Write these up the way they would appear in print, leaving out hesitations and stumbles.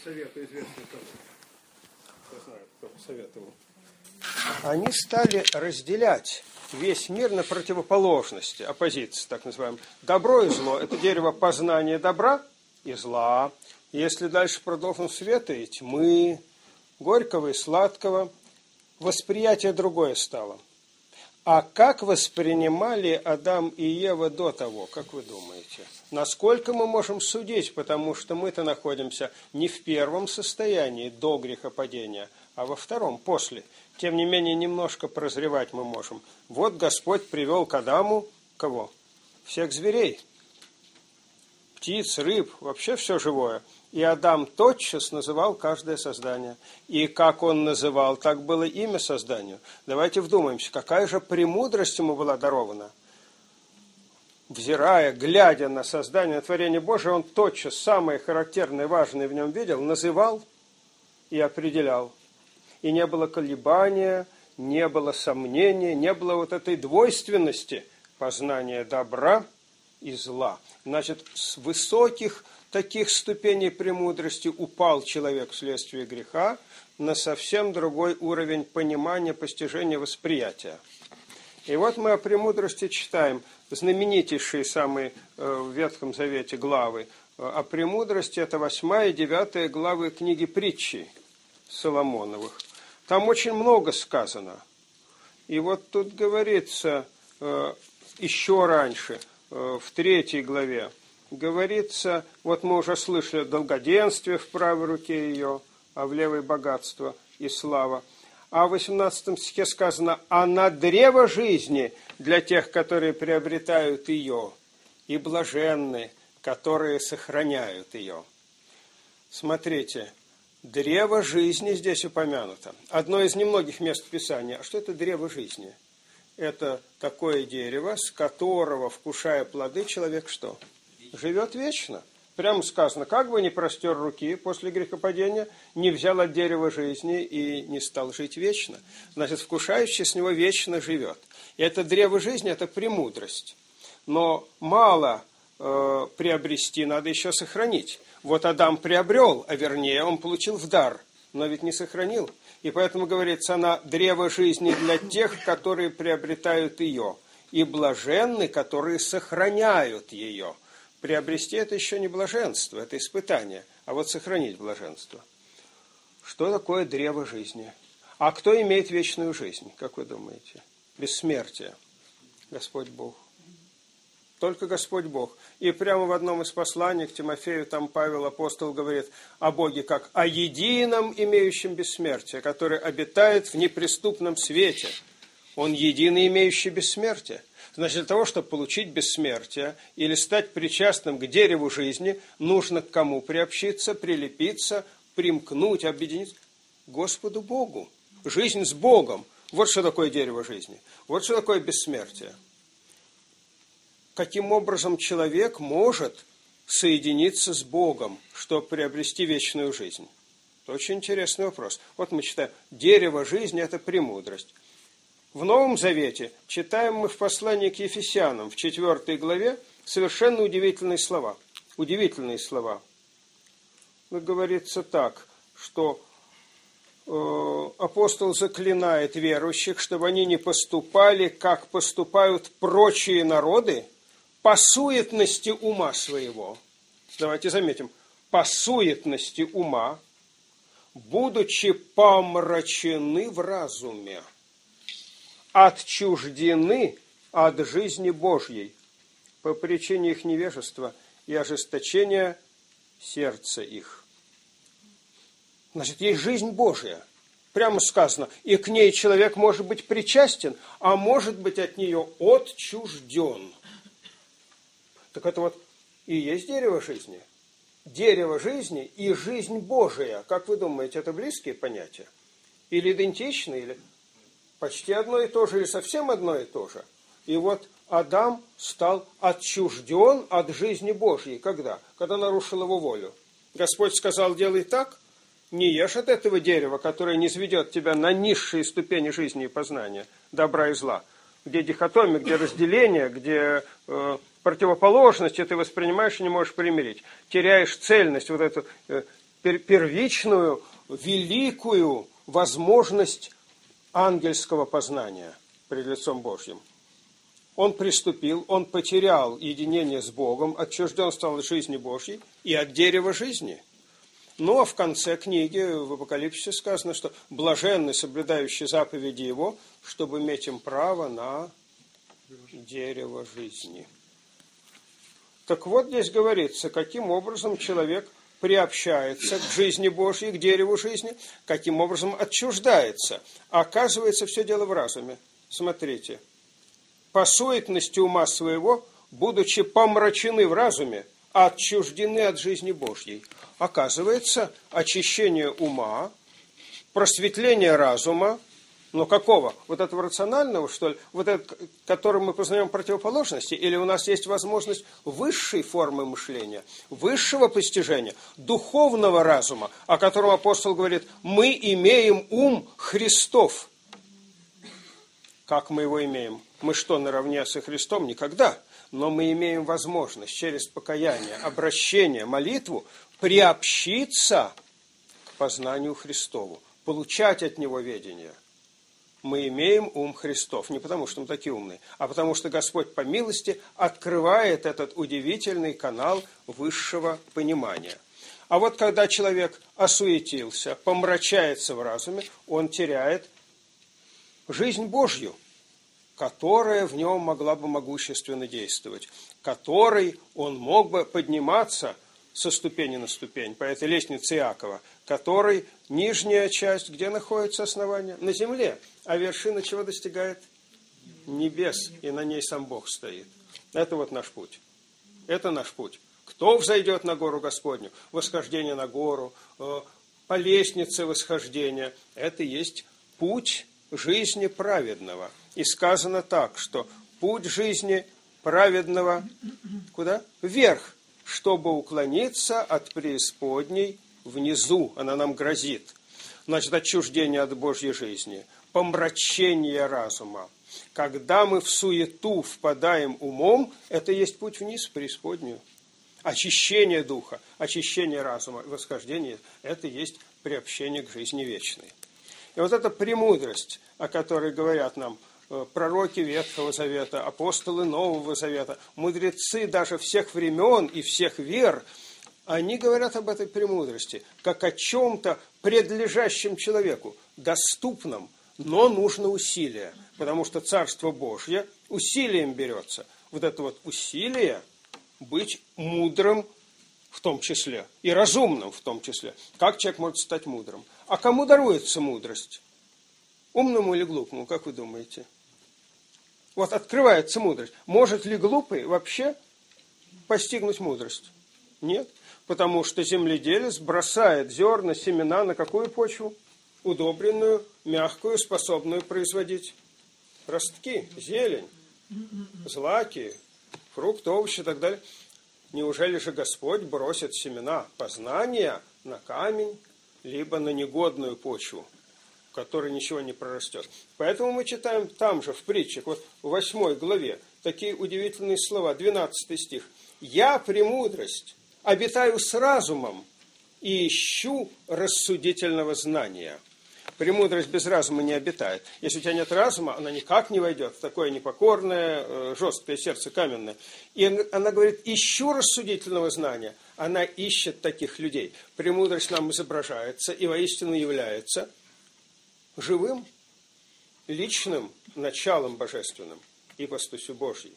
Совета известный тоже. Кто знает, кто посоветовал. Они стали разделять весь мир на противоположности, оппозиции, так называемые. Добро и зло – это дерево познания добра и зла. Если дальше продолжим света и тьмы, горького и сладкого, восприятие другое стало. А как воспринимали Адам и Ева до того, как вы думаете? Насколько мы можем судить, потому что мы-то находимся не в первом состоянии до грехопадения, а во втором, после. Тем не менее, немножко прозревать мы можем. Вот Господь привел к Адаму кого? Всех зверей, птиц, рыб, вообще все живое. И Адам тотчас называл каждое создание. И как он называл, так было имя созданию. Давайте вдумаемся, какая же премудрость ему была дарована. Взирая, глядя на создание, на творение Божие, он тотчас самое характерное, важное в нем видел, называл и определял. И не было колебания, не было сомнения, не было вот этой двойственности познания добра и зла. Значит, с высоких таких ступеней премудрости упал человек вследствие греха на совсем другой уровень понимания, постижения, восприятия. И вот мы о премудрости читаем знаменитейшие самые в Ветхом Завете главы. О премудрости это 8 и 9 главы книги Притчи Соломоновых. Там очень много сказано. И вот тут говорится еще раньше, в 3 главе, говорится, вот мы уже слышали, долгоденствие в правой руке ее, а в левой богатство и слава. А в 18 стихе сказано, она древо жизни для тех, которые приобретают ее, и блаженны, которые сохраняют ее. Смотрите, древо жизни здесь упомянуто. Одно из немногих мест Писания. А что это древо жизни? Это такое дерево, с которого, вкушая плоды, человек что? Живет вечно. Прямо сказано, как бы ни простер руки после грехопадения, не взял от дерева жизни и не стал жить вечно. Значит, вкушающий с него вечно живет. И это древо жизни, это премудрость. Но мало приобрести, надо еще сохранить. Вот Адам приобрел, а вернее он получил в дар, но ведь не сохранил. И поэтому говорится, она древо жизни для тех, которые приобретают ее, и блаженны, которые сохраняют ее. Приобрести это еще не блаженство, это испытание, а вот сохранить блаженство. Что такое древо жизни? А кто имеет вечную жизнь, как вы думаете? Бессмертие. Господь Бог. Только Господь Бог. И прямо в одном из посланий к Тимофею, там Павел апостол говорит о Боге как о едином имеющем бессмертие, который обитает в неприступном свете. Он единый имеющий бессмертие. Значит, для того, чтобы получить бессмертие или стать причастным к дереву жизни, нужно к кому приобщиться, прилепиться, примкнуть, объединиться? Господу Богу. Жизнь с Богом. Вот что такое дерево жизни. Вот что такое бессмертие. Каким образом человек может соединиться с Богом, чтобы приобрести вечную жизнь? Это очень интересный вопрос. Вот мы читаем, дерево жизни – это премудрость. В Новом Завете читаем мы в послании к Ефесянам, в 4 главе, совершенно удивительные слова. Удивительные слова. Говорится так, что апостол заклинает верующих, чтобы они не поступали, как поступают прочие народы, по суетности ума своего. Давайте заметим, по суетности ума, будучи помрачены в разуме, отчуждены от жизни Божьей по причине их невежества и ожесточения сердца их. Значит, есть жизнь Божия. Прямо сказано, и к ней человек может быть причастен, а может быть от нее отчужден. Так это вот и есть дерево жизни. Дерево жизни и жизнь Божия. Как вы думаете, это близкие понятия? Или идентичны, или почти одно и то же, или совсем одно и то же? И вот Адам стал отчужден от жизни Божьей. Когда? Когда нарушил его волю. Господь сказал, делай так, не ешь от этого дерева, которое не сведет тебя на низшие ступени жизни и познания, добра и зла. Где дихотомия, где разделение, где противоположности ты воспринимаешь и не можешь примирить. Теряешь цельность, вот эту первичную, великую возможность ангельского познания пред лицом Божьим. Он приступил, он потерял единение с Богом, отчужден стал от жизни Божьей и от дерева жизни. Ну, а в конце книги в Апокалипсисе сказано, что блаженны, соблюдающие заповеди Его, чтобы иметь им право на дерево жизни. Так вот, здесь говорится, каким образом человек приобщается к жизни Божьей, к дереву жизни, каким образом отчуждается. Оказывается, все дело в разуме. Смотрите. По суетности ума своего, будучи помрачены в разуме, отчуждены от жизни Божьей. Оказывается, очищение ума, просветление разума, но какого? Вот этого рационального, что ли? Вот это, которым мы познаем противоположности? Или у нас есть возможность высшей формы мышления, высшего постижения, духовного разума, о котором апостол говорит, мы имеем ум Христов. Как мы его имеем? Мы что, наравне со Христом? Никогда. Но мы имеем возможность через покаяние, обращение, молитву приобщиться к познанию Христову, получать от Него ведение. Мы имеем ум Христов. Не потому, что мы такие умные, а потому, что Господь по милости открывает этот удивительный канал высшего понимания. А вот когда человек осуетился, помрачается в разуме, он теряет жизнь Божью, которая в нем могла бы могущественно действовать, которой он мог бы подниматься со ступени на ступень, по этой лестнице Иакова, которой нижняя часть, где находится основание? На земле, а вершина чего достигает? Небес, и на ней сам Бог стоит. Это вот наш путь. Это наш путь. Кто взойдет на гору Господню? Восхождение на гору, по лестнице восхождения. Это есть путь жизни праведного. И сказано так, что путь жизни праведного куда? Вверх, чтобы уклониться от преисподней внизу. Она нам грозит. Значит, отчуждение от Божьей жизни, помрачение разума. Когда мы в суету впадаем умом, это есть путь вниз, в преисподнюю. Очищение духа, очищение разума, восхождение – это есть приобщение к жизни вечной. И вот эта премудрость, о которой говорят нам пророки Ветхого Завета, апостолы Нового Завета, мудрецы даже всех времен и всех вер, они говорят об этой премудрости, как о чем-то предлежащем человеку, доступном, но нужно усилие, потому что Царство Божье усилием берется. Вот это вот усилие быть мудрым в том числе и разумным в том числе. Как человек может стать мудрым? А кому даруется мудрость? Умному или глупому, как вы думаете? Вот открывается мудрость. Может ли глупый вообще постигнуть мудрость? Нет. Потому что земледелец бросает зерна, семена на какую почву? Удобренную, мягкую, способную производить ростки, зелень, злаки, фрукты, овощи и так далее. Неужели же Господь бросит семена познания на камень, либо на негодную почву, в которой ничего не прорастет? Поэтому мы читаем там же, в притчах, вот в 8 главе, такие удивительные слова, 12 стих. «Я, премудрость, обитаю с разумом и ищу рассудительного знания». Премудрость без разума не обитает. Если у тебя нет разума, она никак не войдет в такое непокорное, жесткое сердце каменное. И она говорит, ищу рассудительного знания. Она ищет таких людей. Премудрость нам изображается и воистину является живым, личным началом божественным, ипостасью Божьей.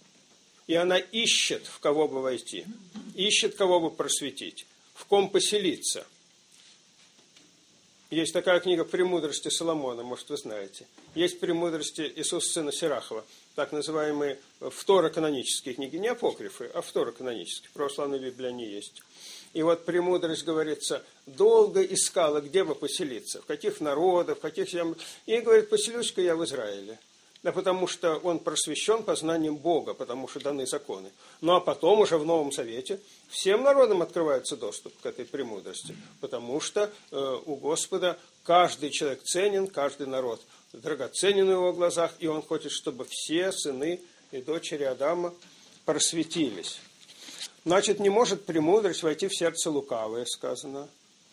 И она ищет, в кого бы войти, ищет, кого бы просветить, в ком поселиться. Есть такая книга «Премудрости Соломона», может, вы знаете. Есть «Премудрости Иисуса сына Сирахова», так называемые второканонические книги, не апокрифы, а второканонические. В православной Библии они есть. И вот премудрость, говорится, долго искала, где бы поселиться, в каких народах, в каких землях. И говорит, поселюсь-ка я в Израиле. Да потому что он просвещен познанием Бога, потому что даны законы. Ну а потом уже в Новом Завете всем народам открывается доступ к этой премудрости, потому что у Господа каждый человек ценен, каждый народ драгоценен в его глазах, и он хочет, чтобы все сыны и дочери Адама просветились. Значит, не может премудрость войти в сердце лукавое, сказано.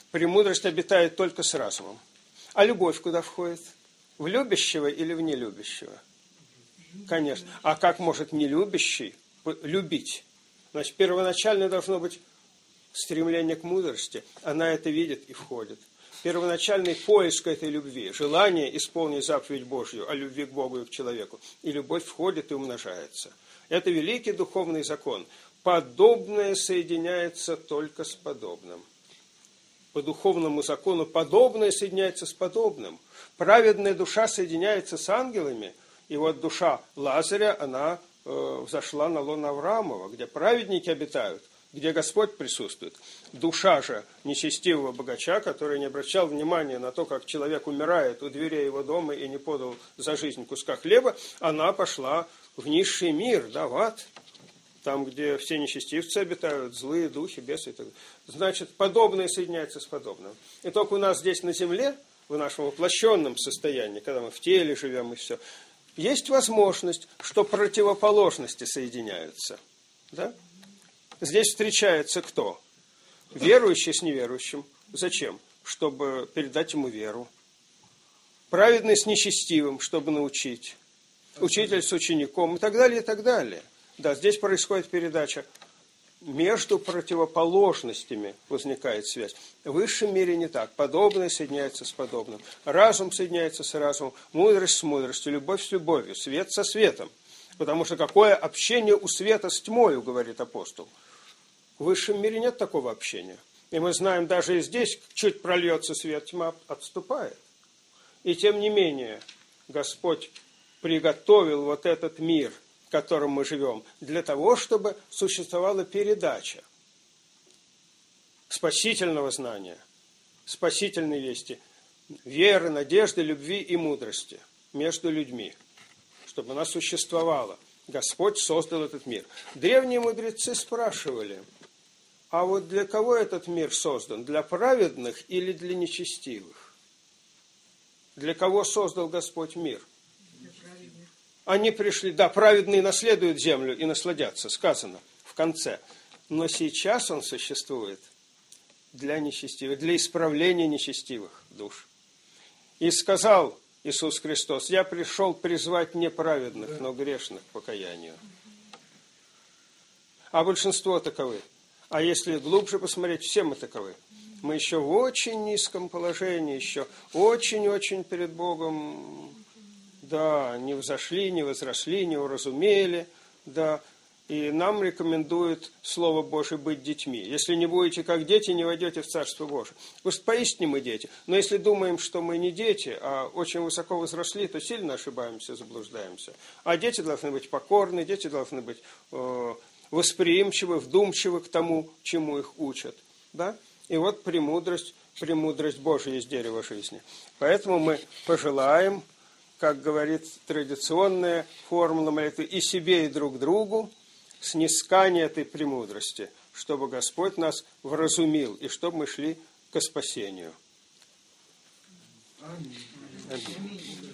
Премудрость обитает только с разумом. А любовь куда входит? В любящего или в нелюбящего? Конечно. А как может нелюбящий любить? Значит, первоначально должно быть стремление к мудрости. Она это видит и входит. Первоначальный поиск этой любви, желание исполнить заповедь Божью о любви к Богу и к человеку. И любовь входит и умножается. Это великий духовный закон. Подобное соединяется только с подобным. По духовному закону подобное соединяется с подобным. Праведная душа соединяется с ангелами. И вот душа Лазаря, она взошла на лоно Авраамова, где праведники обитают, где Господь присутствует. Душа же нечестивого богача, который не обращал внимания на то, как человек умирает у дверей его дома и не подал за жизнь куска хлеба, она пошла в низший мир, да, в ад, там, где все нечестивцы обитают, злые духи, бесы и так далее. Значит, подобное соединяется с подобным. И только у нас здесь на земле, в нашем воплощенном состоянии, когда мы в теле живем и все, есть возможность, что противоположности соединяются. Да? Здесь встречается кто? Верующий с неверующим. Зачем? Чтобы передать ему веру. Праведный с нечестивым, чтобы научить. Учитель с учеником и так далее, и так далее. Да, здесь происходит передача. Между противоположностями возникает связь. В высшем мире не так. Подобное соединяется с подобным. Разум соединяется с разумом. Мудрость с мудростью. Любовь с любовью. Свет со светом. Потому что какое общение у света с тьмою, говорит апостол. В высшем мире нет такого общения. И мы знаем, даже и здесь чуть прольется свет, тьма отступает. И тем не менее, Господь приготовил вот этот мир, в котором мы живем, для того, чтобы существовала передача спасительного знания, спасительной вести, веры, надежды, любви и мудрости между людьми, чтобы она существовала. Господь создал этот мир. Древние мудрецы спрашивали, а вот для кого этот мир создан? Для праведных или для нечестивых? Для кого создал Господь мир? Они пришли, да, праведные наследуют землю и насладятся, сказано в конце. Но сейчас он существует для нечестивых, для исправления нечестивых душ. И сказал Иисус Христос, я пришел призвать не праведных, но грешных к покаянию. А большинство таковы. А если глубже посмотреть, все мы таковы. Мы еще в очень низком положении, еще очень-очень перед Богом, да, не взошли, не возросли, не уразумели, да. И нам рекомендует Слово Божие быть детьми. Если не будете как дети, не войдете в Царство Божие. Потому что поистине мы дети. Но если думаем, что мы не дети, а очень высоко возросли, то сильно ошибаемся, заблуждаемся. А дети должны быть покорны, дети должны быть восприимчивы, вдумчивы к тому, чему их учат. Да? И вот премудрость Божия есть дерево жизни. Поэтому мы пожелаем, как говорит традиционная формула молитвы, и себе, и друг другу, снискание этой премудрости, чтобы Господь нас вразумил, и чтобы мы шли ко спасению. Аминь.